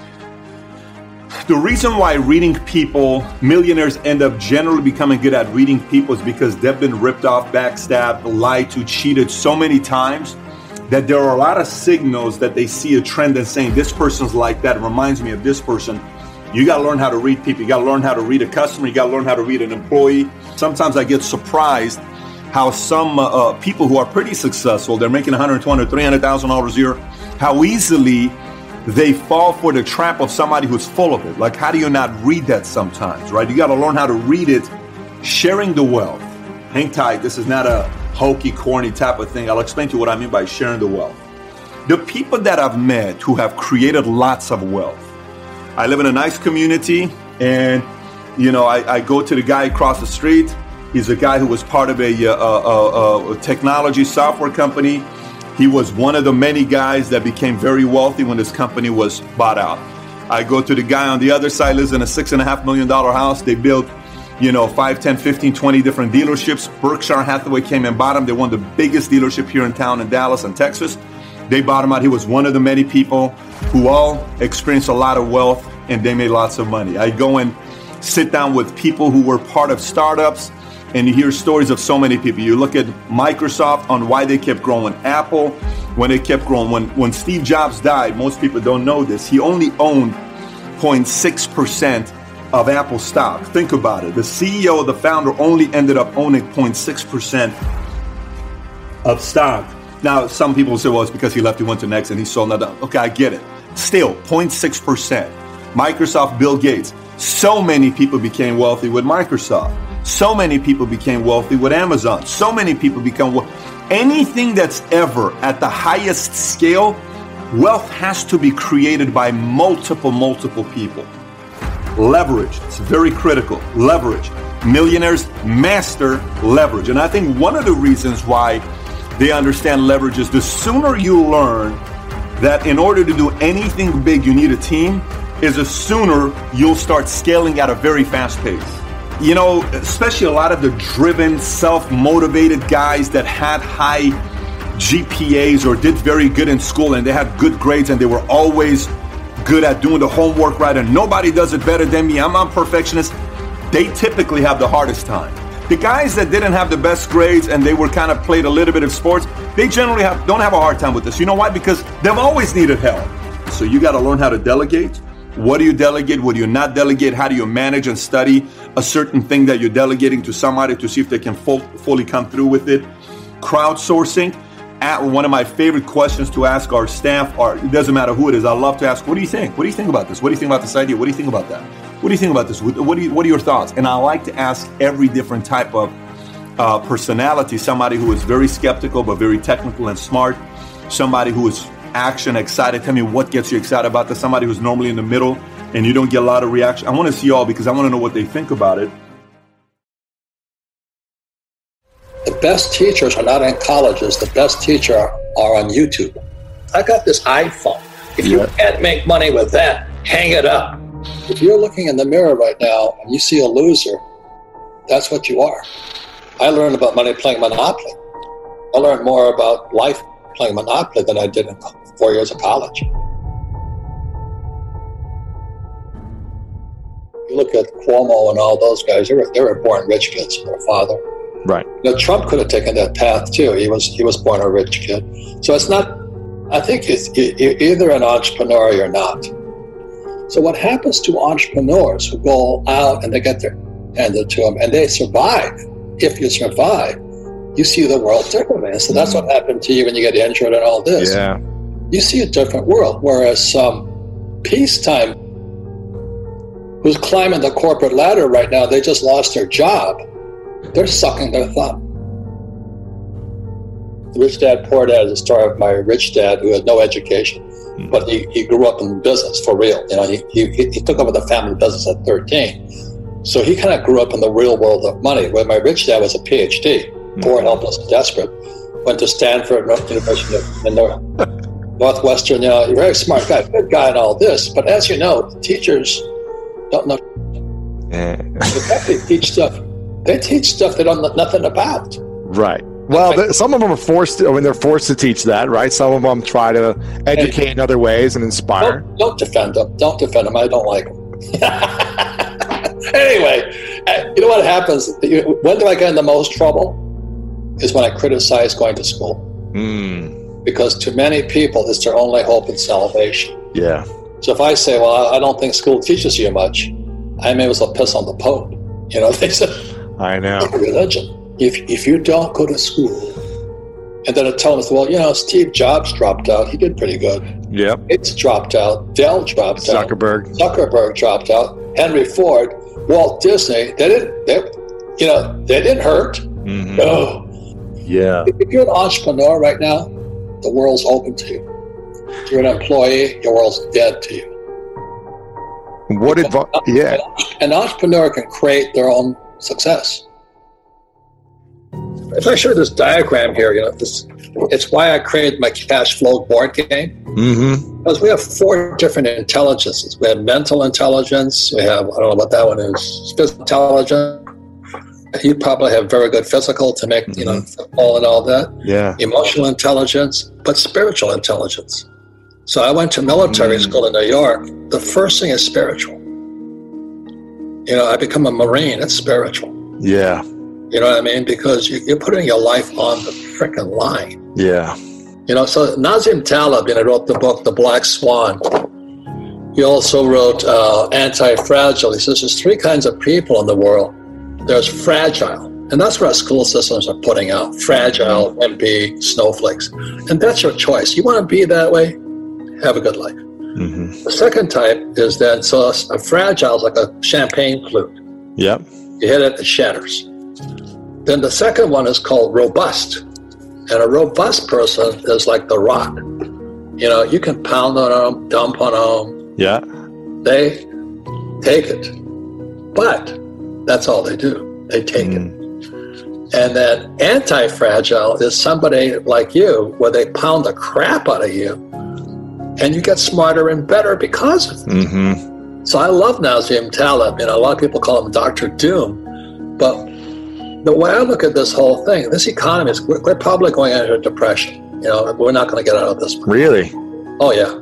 The reason why reading people, millionaires end up generally becoming good at reading people is because they've been ripped off, backstabbed, lied to, cheated so many times that there are a lot of signals that they see a trend and saying, this person's like that. It reminds me of this person. You got to learn how to read people. You got to learn how to read a customer. You got to learn how to read an employee. Sometimes I get surprised how some people who are pretty successful, they're making $120,000 or $300,000 a year, how easily they fall for the trap of somebody who's full of it. Like, how do you not read that sometimes, right? You got to learn how to read it. Sharing the wealth. Hang tight. This is not a hokey, corny type of thing. I'll explain to you what I mean by sharing the wealth. The people that I've met who have created lots of wealth. I live in a nice community, and, I go to the guy across the street. He's a guy who was part of a technology software company. He was one of the many guys that became very wealthy when this company was bought out. I go to the guy on the other side, lives in a $6.5 million house. They built, 5, 10, 15, 20 different dealerships. Berkshire Hathaway came and bought him. They won the biggest dealership here in town in Dallas and Texas. They bought him out. He was one of the many people who all experienced a lot of wealth, and they made lots of money. I go and sit down with people who were part of startups, and you hear stories of so many people. You look at Microsoft on why they kept growing. Apple, when they kept growing. When Steve Jobs died, most people don't know this, he only owned 0.6% of Apple stock. Think about it. The CEO, the founder, only ended up owning 0.6% of stock. Now, some people say, well, it's because he left, he went to Next, and he sold another. Okay, I get it. Still, 0.6%. Microsoft, Bill Gates. So many people became wealthy with Microsoft. So many people became wealthy with Amazon. So many people become wealthy. Anything that's ever at the highest scale, wealth has to be created by multiple people. Leverage, it's very critical. Leverage. Millionaires master leverage. And I think one of the reasons why they understand leverage is the sooner you learn that in order to do anything big, you need a team, is the sooner you'll start scaling at a very fast pace. Especially a lot of the driven, self-motivated guys that had high GPAs or did very good in school and they had good grades and they were always, good at doing the homework right, and nobody does it better than me, I'm a perfectionist, they typically have the hardest time. The guys that didn't have the best grades and they were kind of played a little bit of sports, they generally don't have a hard time with this. You know why? Because they've always needed help. So you got to learn how to delegate. What do you delegate? What do you not delegate? How do you manage and study a certain thing that you're delegating to somebody to see if they can fully come through with it? Crowdsourcing. One of my favorite questions to ask our staff, it doesn't matter who it is, I love to ask, what do you think? What do you think about this? What do you think about this idea? What do you think about that? What do you think about this? What are your thoughts? And I like to ask every different type of personality, somebody who is very skeptical but very technical and smart, somebody who is action excited. Tell me what gets you excited about this. Somebody who's normally in the middle and you don't get a lot of reaction. I want to see all because I want to know what they think about it. The best teachers are not in colleges. The best teachers are on YouTube. I got this iPhone. If you can't make money with that, hang it up. If you're looking in the mirror right now and you see a loser, that's what you are. I learned about money playing Monopoly. I learned more about life playing Monopoly than I did in 4 years of college. You look at Cuomo and all those guys, they were born rich kids from their father. Right. You know, Trump could have taken that path too. He was born a rich kid. So it's not, I think you're either an entrepreneur or you're not. So what happens to entrepreneurs who go out and they get their handed to them and they survive? If you survive, you see the world differently. So that's what happened to you when you get injured and all this. Yeah. You see a different world. Whereas peacetime, who's climbing the corporate ladder right now, they just lost their job. They're sucking their thumb. Rich Dad, Poor Dad is a story of my rich dad who had no education, but he grew up in business for real. You know, he took over the family business at 13. So he kind of grew up in the real world of money, where my rich dad was a PhD, poor, helpless, and desperate. Went to Stanford, University in Northwestern, you know, a very smart guy, good guy and all this. But as you know, teachers don't know. They teach stuff. They teach stuff they don't know nothing about. Right. Well, some of them are forced to, they're forced to teach that, right? Some of them try to educate in other ways and inspire. Don't defend them. Don't defend them. I don't like them. Anyway, you know what happens? When do I get in the most trouble? Is when I criticize going to school. Because to many people, it's their only hope and salvation. Yeah. So if I say, well, I don't think school teaches you much, I may as well piss on the Pope. You know, they said, I know. Religion. If you don't go to school, and then tell them, well, you know, Steve Jobs dropped out. He did pretty good. Yep. It's dropped out. Dell dropped out. Zuckerberg dropped out. Henry Ford, Walt Disney. They didn't hurt. No. Yeah. If you're an entrepreneur right now, the world's open to you. If you're an employee, your world's dead to you. An entrepreneur can create their own success. If I show this diagram here, you know, it's why I created my cash flow board game. Because we have 4 different intelligences. We have mental intelligence. We have, I don't know what that one is, physical intelligence. You probably have very good physical to make, you know, football and all that. Yeah. Emotional intelligence, but spiritual intelligence. So I went to military school in New York. The first thing is spiritual. You know, I become a Marine. It's spiritual. Yeah. You know what I mean? Because you're putting your life on the frickin' line. Yeah. You know, so Nassim Taleb, you know, wrote the book, The Black Swan. He also wrote Anti-Fragile. He says there's 3 kinds of people in the world. There's fragile, and that's what our school systems are putting out. Fragile, wimpy, snowflakes. And that's your choice. You want to be that way? Have a good life. The second type is then, so a fragile is like a champagne flute. Yep. You hit it, it shatters. Then the second one is called robust. And a robust person is like the rock. You know, you can pound on them, dump on them. Yeah. They take it. But that's all they do. They take it. And then anti-fragile is somebody like you, where they pound the crap out of you, and you get smarter and better because of it. So I love Nassim Taleb. You know, a lot of people call him Dr. Doom. But the way I look at this whole thing, this economy is, we're probably going into a depression. You know, we're not going to get out of this one. Really? Oh, yeah.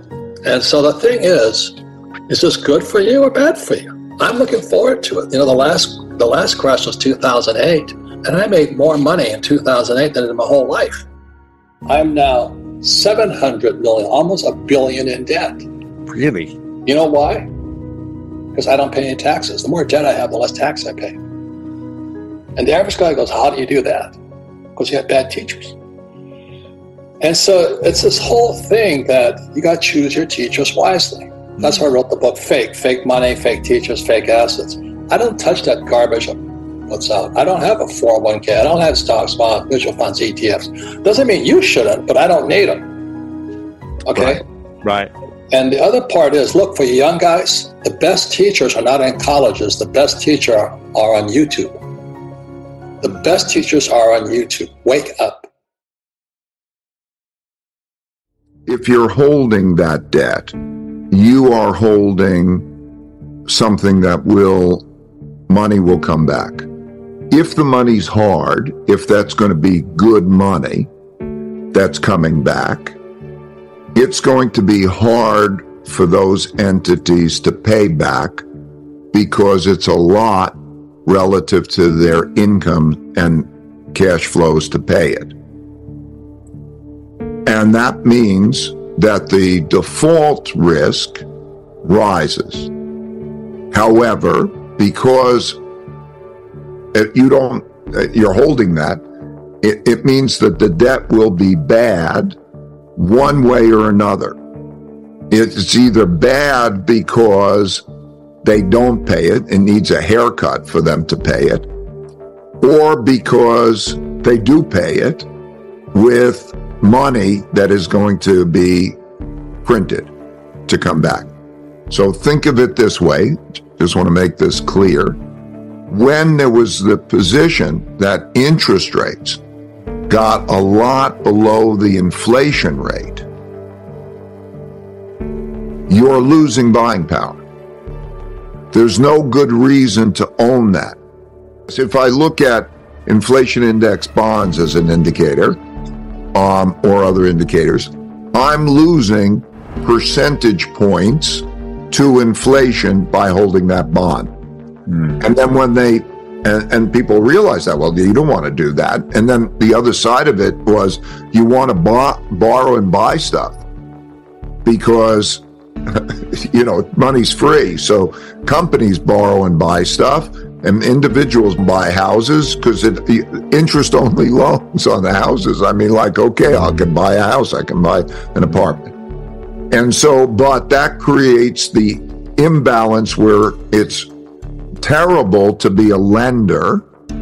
And so the thing is this good for you or bad for you? I'm looking forward to it. You know, the last crash was 2008, and I made more money in 2008 than in my whole life. I'm now 700 million, almost $1 billion in debt. Really? You know why? Because I don't pay any taxes. The more debt I have, the less tax I pay. And the average guy goes, how do you do that? Because you have bad teachers. And so it's this whole thing that you got to choose your teachers wisely. That's why I wrote the book Fake Money, Fake Teachers, Fake Assets. I don't touch that garbage what's out. I don't have a 401k. I don't have stocks, bonds, mutual funds, ETFs. Doesn't mean you shouldn't, but I don't need them. Okay? Right. And the other part is, look, for you young guys, the best teachers are not in colleges. The best teachers are on YouTube. The best teachers are on YouTube. Wake up. If you're holding that debt, you are holding something that money will come back. If the money's hard, if that's going to be good money that's coming back, it's going to be hard for those entities to pay back because it's a lot relative to their income and cash flows to pay it. And that means that the default risk rises. However, because you're holding that, it means that the debt will be bad one way or another. It's either bad because they don't pay it, it needs a haircut for them to pay it, or because they do pay it with money that is going to be printed to come back. So think of it this way, just want to make this clear. When there was the position that interest rates got a lot below the inflation rate, you're losing buying power. There's no good reason to own that. If I look at inflation index bonds as an indicator, or other indicators, I'm losing percentage points to inflation by holding that bond. And then when and people realize that, well, you don't want to do that. And then the other side of it was you want to borrow and buy stuff because, money's free. So companies borrow and buy stuff, and individuals buy houses because interest-only loans on the houses. I mean, okay, I can buy a house, I can buy an apartment. And so, but that creates the imbalance where it's terrible to be a lender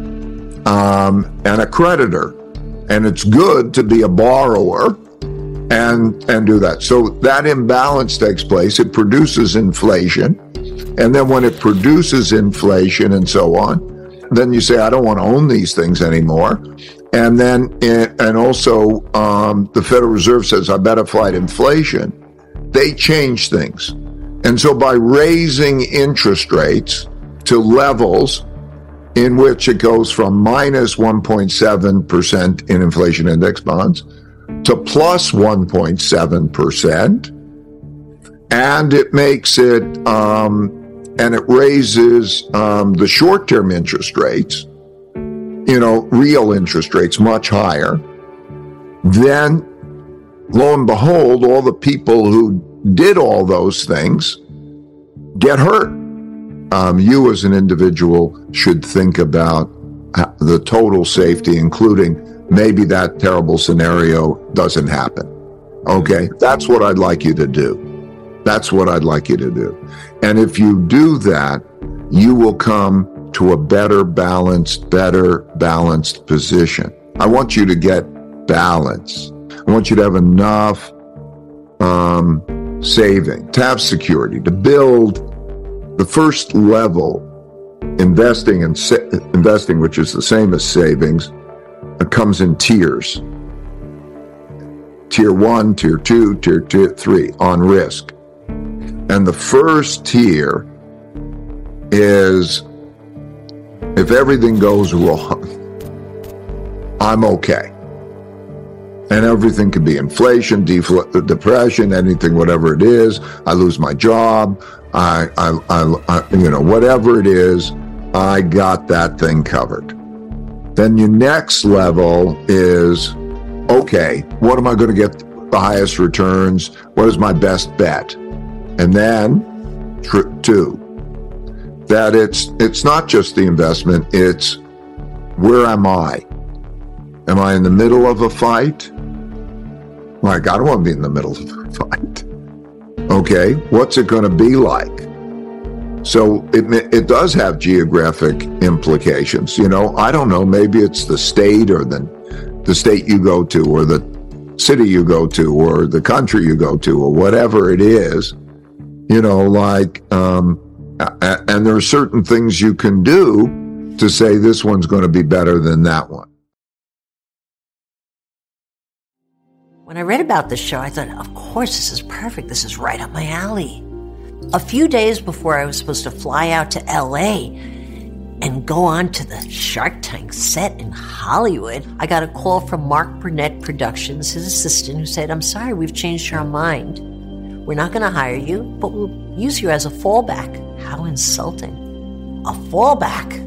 and a creditor, and it's good to be a borrower and do that. So that imbalance takes place. It produces inflation. And then when it produces inflation and so on, then you say, I don't want to own these things anymore. And then, and also the Federal Reserve says, I better fight inflation. They change things. And so by raising interest rates to levels in which it goes from minus 1.7% in inflation index bonds to plus 1.7%, and it makes it, and it raises the short-term interest rates, real interest rates much higher, then lo and behold, all the people who did all those things get hurt. You as an individual should think about the total safety, including maybe that terrible scenario doesn't happen. Okay, that's what I'd like you to do. That's what I'd like you to do. And if you do that, you will come to a better balanced position. I want you to get balance. I want you to have enough saving, to have security, to build the first level. Investing, which is the same as savings, comes in tiers. Tier 1, Tier 2, Tier 3 on risk. And the first tier is, if everything goes wrong, I'm okay. And everything can be inflation, depression, anything, whatever it is. I lose my job. I whatever it is, I got that thing covered. Then your next level is, okay, what am I going to get the highest returns? What is my best bet? And then, two, that it's not just the investment, it's where am I? Am I in the middle of a fight? Like, I don't want to be in the middle of a fight. Okay, what's it going to be like? So it does have geographic implications. You know, I don't know, maybe it's the state or the state you go to or the city you go to or the country you go to or whatever it is, you know, like, and there are certain things you can do to say this one's going to be better than that one. When I read about this show, I thought, of course, this is perfect. This is right up my alley. A few days before I was supposed to fly out to LA and go on to the Shark Tank set in Hollywood, I got a call from Mark Burnett Productions, his assistant, who said, I'm sorry, we've changed our mind. We're not going to hire you, but we'll use you as a fallback. How insulting. A fallback.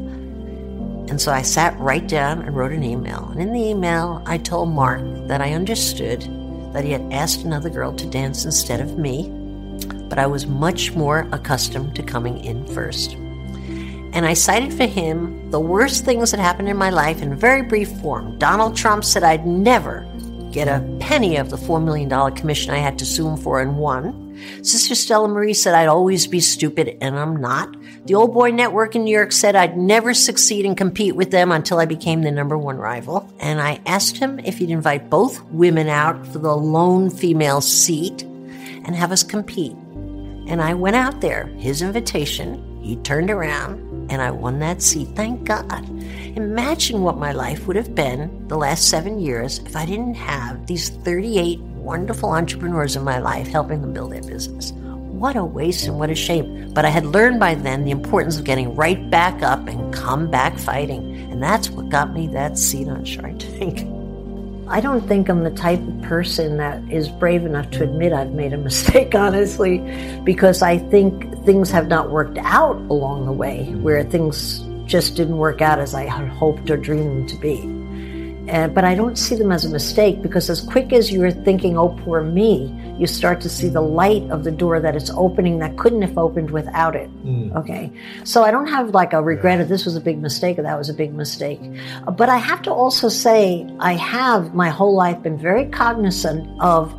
And so I sat right down and wrote an email. And in the email, I told Mark that I understood that he had asked another girl to dance instead of me, but I was much more accustomed to coming in first. And I cited for him the worst things that happened in my life in very brief form. Donald Trump said I'd never get a penny of the $4 million commission I had to sue him for and won. Sister Stella Marie said I'd always be stupid, and I'm not. The Old Boy Network in New York said I'd never succeed and compete with them until I became the number one rival. And I asked him if he'd invite both women out for the lone female seat and have us compete. And I went out there, his invitation, he turned around, and I won that seat, thank God. Imagine what my life would have been the last 7 years if I didn't have these 38 wonderful entrepreneurs in my life helping them build their business. What a waste and what a shame. But I had learned by then the importance of getting right back up and come back fighting. And that's what got me that seat on Shark Tank. I don't think I'm the type of person that is brave enough to admit I've made a mistake, honestly, because I think things have not worked out along the way, where things just didn't work out as I had hoped or dreamed them to be. But I don't see them as a mistake, because as quick as you're thinking, oh, poor me, you start to see the light of the door that it's opening that couldn't have opened without it. Okay. So I don't have like a regret of this was a big mistake or that was a big mistake. But I have to also say I have my whole life been very cognizant of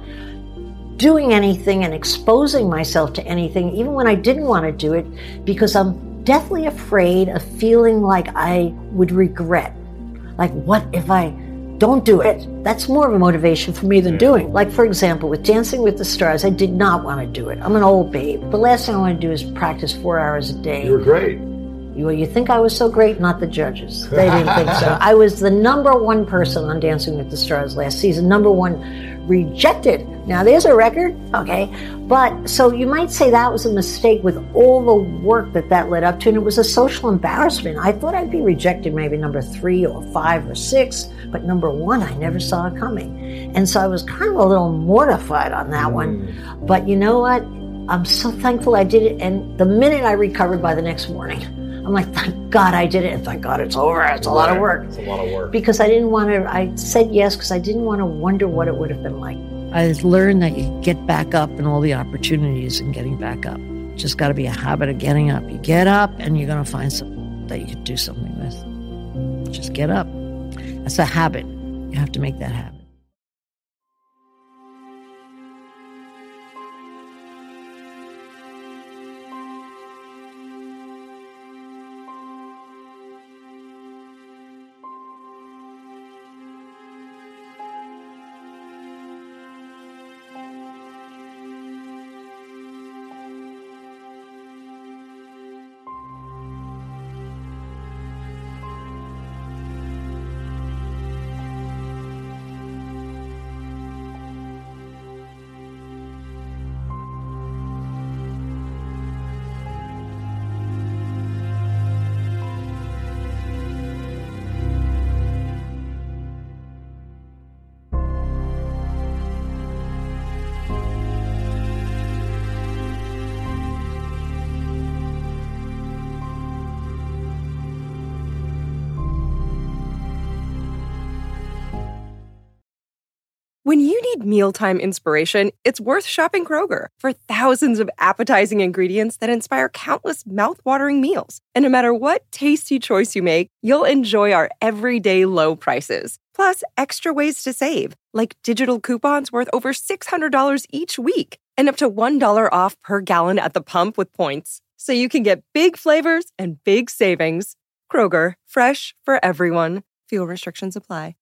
doing anything and exposing myself to anything, even when I didn't want to do it, because I'm deathly afraid of feeling like I would regret. Like, what if I don't do it? That's more of a motivation for me than doing. Like, for example, with Dancing with the Stars, I did not want to do it. I'm an old babe. The last thing I want to do is practice 4 hours a day. You were great. You think I was so great? Not the judges. They didn't think so. I was the number one person on Dancing with the Stars last season. Number one rejected. Now, there's a record, okay? But, so you might say that was a mistake with all the work that led up to, and it was a social embarrassment. I thought I'd be rejected maybe number 3 or 5 or 6, but number 1, I never saw it coming. And so I was kind of a little mortified on that one. But you know what? I'm so thankful I did it, and the minute I recovered by the next morning, I'm like, thank God I did it, and thank God it's over. It's a lot of work. It's a lot of work. Because I didn't want to, I said yes because I didn't want to wonder what it would have been like. I learned that you get back up and all the opportunities and getting back up. Just got to be a habit of getting up. You get up and you're going to find something that you can do something with. Just get up. That's a habit. You have to make that habit. When you need mealtime inspiration, it's worth shopping Kroger for thousands of appetizing ingredients that inspire countless mouth-watering meals. And no matter what tasty choice you make, you'll enjoy our everyday low prices. Plus, extra ways to save, like digital coupons worth over $600 each week and up to $1 off per gallon at the pump with points. So you can get big flavors and big savings. Kroger, fresh for everyone. Fuel restrictions apply.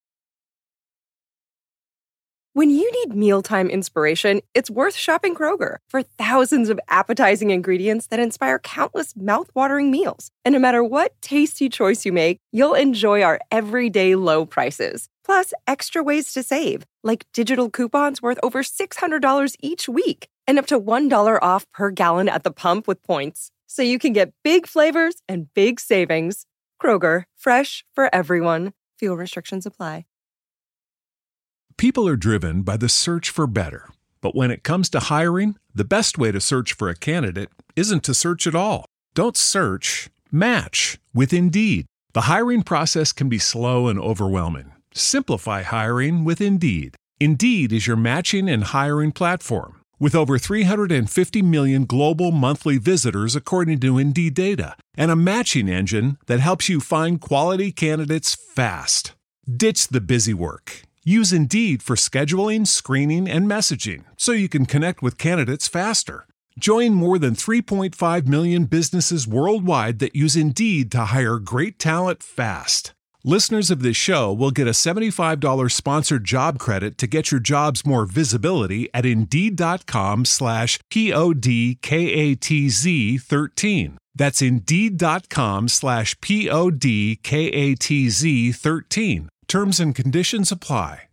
When you need mealtime inspiration, it's worth shopping Kroger for thousands of appetizing ingredients that inspire countless mouth-watering meals. And no matter what tasty choice you make, you'll enjoy our everyday low prices. Plus, extra ways to save, like digital coupons worth over $600 each week and up to $1 off per gallon at the pump with points. So you can get big flavors and big savings. Kroger, fresh for everyone. Fuel restrictions apply. People are driven by the search for better. But when it comes to hiring, the best way to search for a candidate isn't to search at all. Don't search, match with Indeed. The hiring process can be slow and overwhelming. Simplify hiring with Indeed. Indeed is your matching and hiring platform. With over 350 million global monthly visitors according to Indeed data, and a matching engine that helps you find quality candidates fast. Ditch the busy work. Use Indeed for scheduling, screening, and messaging so you can connect with candidates faster. Join more than 3.5 million businesses worldwide that use Indeed to hire great talent fast. Listeners of this show will get a $75 sponsored job credit to get your jobs more visibility at Indeed.com/PODKATZ13. That's Indeed.com/PODKATZ13. Terms and conditions apply.